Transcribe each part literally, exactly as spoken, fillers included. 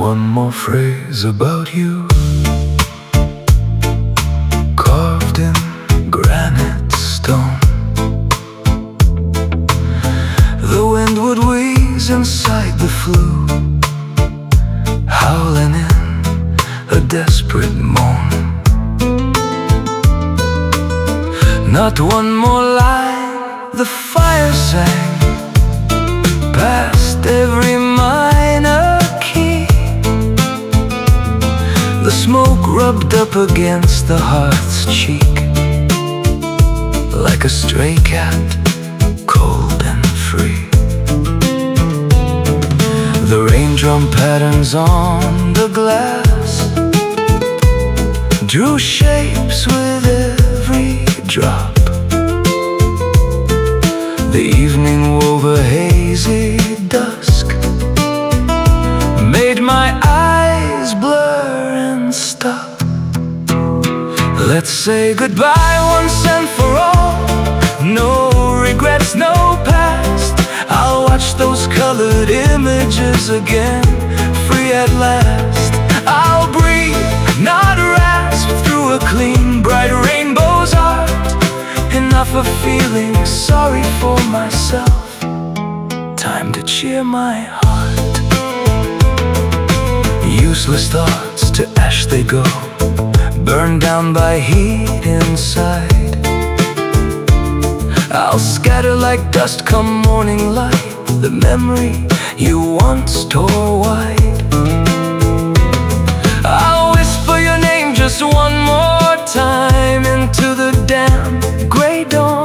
one more phrase about you, carved in granite stone. The wind would wheeze inside the flue, howling in a desperate moan. Not one more line, the fire sang past every minor key. The smoke rubbed up against the hearth's cheek, like a stray cat, cold and free. The raindrum patterns on the glass drew shapes with every drop. The evening wove a hazy dusk, made my eyes blur and stop. Let's say goodbye once and for all. No regrets, no past. I'll watch those colored images again, free at last. I'll breathe, not rasp, through a clean, bright rainbow's art. Enough of feeling sorry for myself, time to cheer my heart. Useless thoughts, to ash they go, burned down by heat inside. I'll scatter like dust come morning light, the memory you once tore wide. I'll whisper your name just one more time into the damp gray dawn.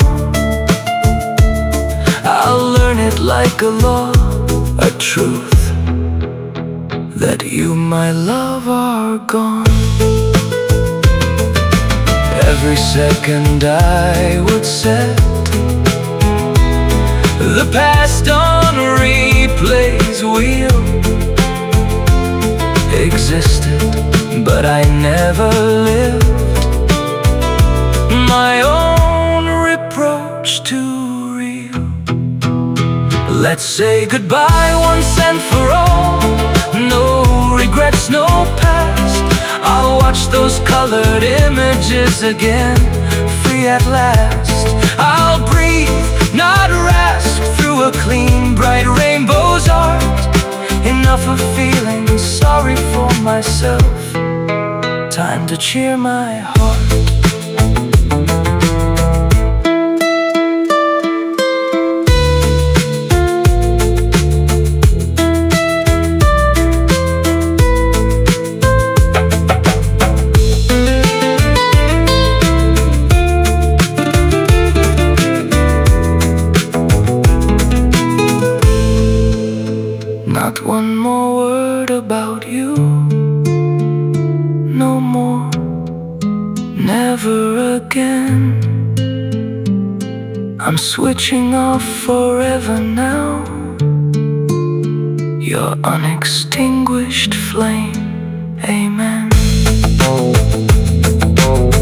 I'll learn it like a law, a truth, that you, my love, are gone. Every second I would set the past on replay's wheel. Existed, but I never lived my own reproach too real. Let's say goodbye once and for all. No regrets, no past. I'll watch those colored images again, free at last. I'll breathe, not rasp, through a clean, bright rainbow's art. Enough of feeling sorry for myself, time to cheer my heart. Not one more word about you, no more, never again. I'm switching off forever now, your unextinguished flame. Amen.